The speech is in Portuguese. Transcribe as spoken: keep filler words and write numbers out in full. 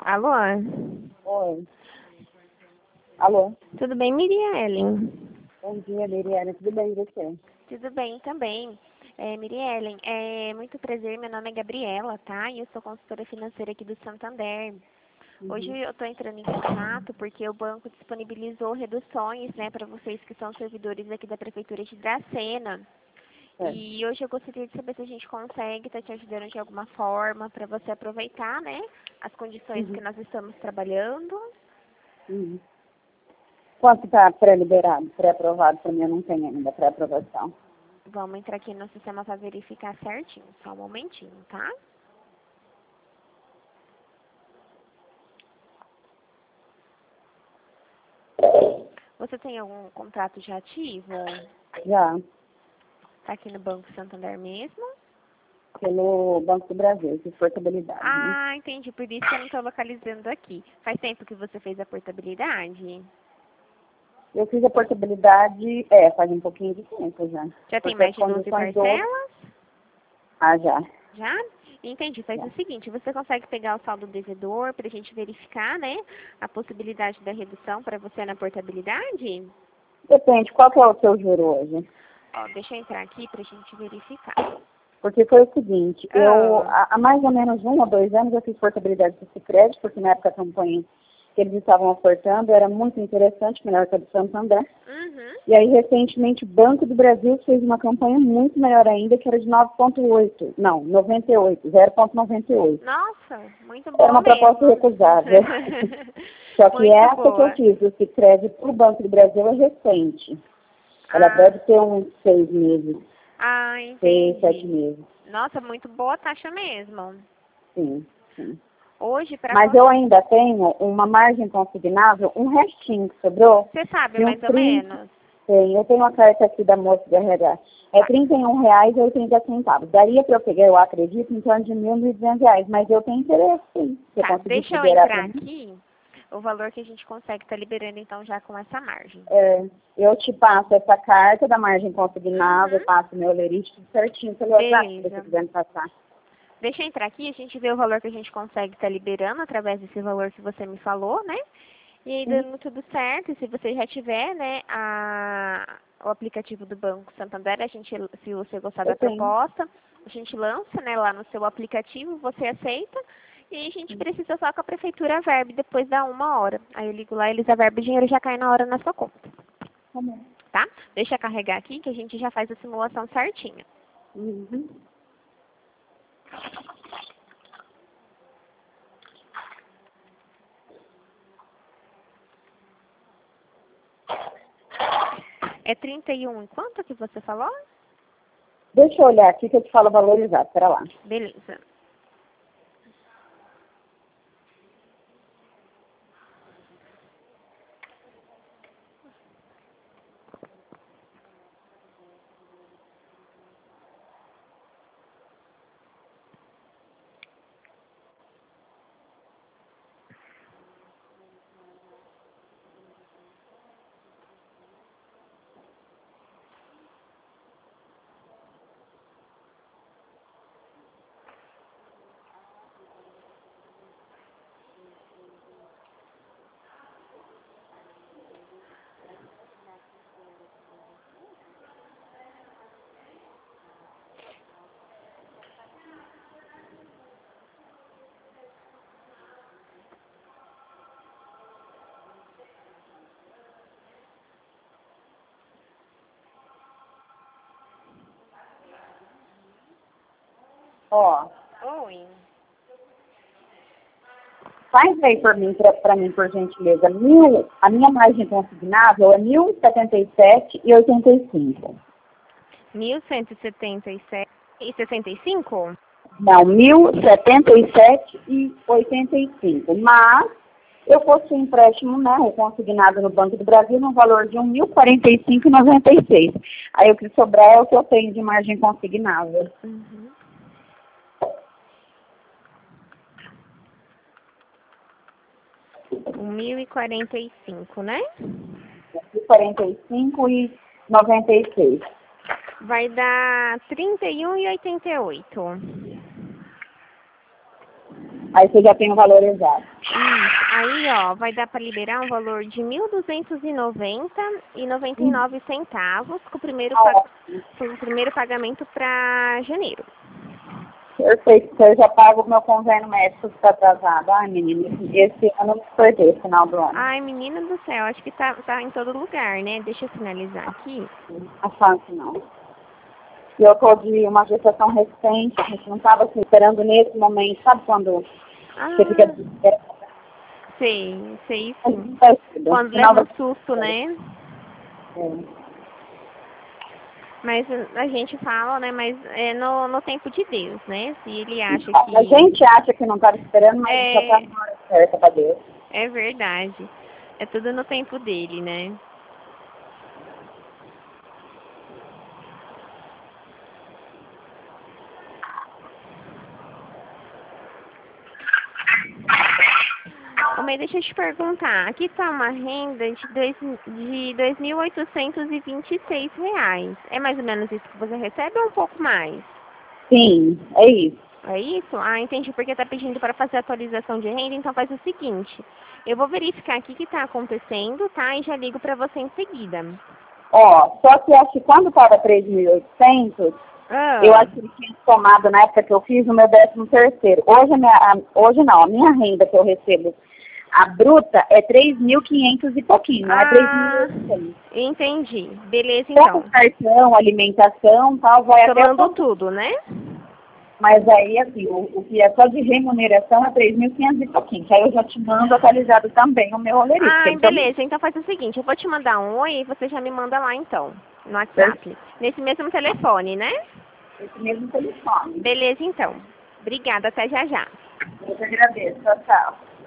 Alô? Oi. Alô? Tudo bem, Miriellen? Bom dia, Miriane. Tudo bem e você? Tudo bem também. É, Miriellen, é muito prazer, meu nome é Gabriela, tá? E eu sou consultora financeira aqui do Santander. Uhum. Hoje eu estou entrando em contato porque o banco disponibilizou reduções, né, para vocês que são servidores aqui da Prefeitura de Dracena. É. E hoje eu gostaria de saber se a gente consegue estar te ajudando de alguma forma para você aproveitar, né, as condições Uhum. que nós estamos trabalhando. Uhum. Quanto está pré-liberado, pré-aprovado? Para mim, eu não tenho ainda pré-aprovação. Vamos entrar aqui no sistema para verificar certinho, só um momentinho, tá? Você tem algum contrato já ativo? Já, Tá aqui no Banco Santander mesmo? pelo Banco do Brasil, de portabilidade, né? Ah, entendi, por isso que eu não estou localizando aqui. Faz tempo que você fez a portabilidade? Eu fiz a portabilidade, é, faz um pouquinho de tempo já. Já tem Porque mais as de doze condições hoje... parcelas? Ah, já. Já? Entendi. Faz já. o seguinte, você consegue pegar o saldo devedor para a gente verificar, né, a possibilidade da redução para você na portabilidade? Depende, qual que é o seu juro hoje? Ó, deixa eu entrar aqui para a gente verificar. Porque foi o seguinte, eu, Ah, há há mais ou menos um ou dois anos eu fiz portabilidade do Sicredi, porque na época a campanha que eles estavam ofertando era muito interessante, melhor que a do Santander. uhum. E aí, recentemente, o Banco do Brasil fez uma campanha muito melhor ainda, que era de nove vírgula oito, não, noventa e oito, zero vírgula noventa e oito. Nossa, muito Era boa uma proposta mesmo. recusável. Só que Muito essa que eu boa. fiz do Sicredi para o Banco do Brasil é recente. Ela Ah, deve ter uns seis meses, ah, seis, sete entendi. meses. Nossa, muito boa taxa mesmo. Sim, sim. Hoje, para Mas eu ainda tenho uma margem consignável, um restinho que sobrou, você sabe de uns mais ou trinta. menos? Tem, eu tenho uma carta aqui da moça do R H. É trinta e um reais e oitenta centavos. Daria para eu pegar, eu acredito, em torno de mil, mil e duzentos reais. Mas eu tenho interesse, sim. Se eu Tá, conseguir deixa eu liberar entrar para mim. aqui o valor que a gente consegue estar liberando então já com essa margem. É, eu te passo essa carta da margem consignável, Uhum. passo meu lerite tudo certinho pelo WhatsApp, se você Beleza. quiser me passar. Deixa eu entrar aqui, a gente vê o valor que a gente consegue estar liberando através desse valor que você me falou, né? E aí, Sim, dando tudo certo, se você já tiver, né, a, o aplicativo do Banco Santander, a gente, se você gostar eu da tenho. proposta, a gente lança, né, lá no seu aplicativo, você aceita, e aí a gente Sim. precisa só com a prefeitura a verba depois da uma hora. Aí eu ligo lá, eles a verba e o dinheiro já cai na hora na sua conta, Tá bom. tá? Deixa eu carregar aqui que a gente já faz a simulação certinha. Uhum. É trinta e um, quanto que você falou? Deixa eu olhar aqui que eu te falo valorizado. Espera lá. Beleza. Ó, Oi. faz aí por mim, pra, pra mim, por gentileza. Mil, a minha margem consignável é mil e setenta e sete e oitenta e cinco. mil cento e setenta e sete e sessenta e cinco? Não, mil e setenta e sete e oitenta e cinco. Mas eu fosse um empréstimo, né, o consignado no Banco do Brasil no valor de mil e quarenta e cinco e noventa e seis. Aí o que sobrar é o que eu tenho de margem consignável. Uhum. Um mil e quarenta e cinco, né? mil e quarenta e cinco e noventa e seis. Vai dar trinta e um e oitenta e oito. Aí você já tem o valor exato. Isso. Aí, ó, vai dar para liberar um valor de mil duzentos e noventa reais e noventa e nove centavos com o primeiro, pa com o primeiro pagamento para janeiro. Perfeito, eu já pago o meu convênio médico que está atrasado. Ai, menina, esse, esse ano eu me perdi, final do ano. Ai, menina do céu, acho que tá, tá em todo lugar, né? Deixa eu finalizar aqui. Não é fácil, não. E eu tô de uma gestação recente, a gente não estava assim, esperando nesse momento, sabe quando Ah, você fica desesperada? sei, sei A sim. gente tá esperando. Quando Final leva da- um susto, né? É. Mas a gente fala, né? Mas é no, no tempo de Deus, né? Se ele acha A que gente acha que não estava esperando, mas já está é, na hora certa para Deus. é verdade. É tudo no tempo dele, né? Ô, Mãe, deixa eu te perguntar. Aqui tá uma renda de dois, de dois mil oitocentos e vinte e seis reais. É mais ou menos isso que você recebe ou um pouco mais? Sim, é isso. É isso? Ah, entendi, porque tá pedindo para fazer atualização de renda, então faz o seguinte. Eu vou verificar aqui o que tá acontecendo, tá? E já ligo para você em seguida. Ó, só que acho que quando estava três mil e oitocentos, Ah, eu acho que ele tinha tomado na época que eu fiz o meu décimo terceiro. Hoje, a minha, a, hoje não, a minha renda que eu recebo, a bruta, é três mil e quinhentos e pouquinho, não é três mil e ah, oitocentos. entendi. Beleza, Só com então. cartão, alimentação tal, vai até Somando o... tudo, né? Mas aí, assim, o, o que é só de remuneração é três mil e quinhentos e pouquinho, que aí eu já te mando atualizado também o meu rolerito. Ah, Tem que beleza. Então faz o seguinte, eu vou te mandar um oi e você já me manda lá, então, no ter WhatsApp. Nesse mesmo telefone, né? esse mesmo telefone. Beleza, então. Obrigada, até já já. Eu te agradeço. Tchau, tchau.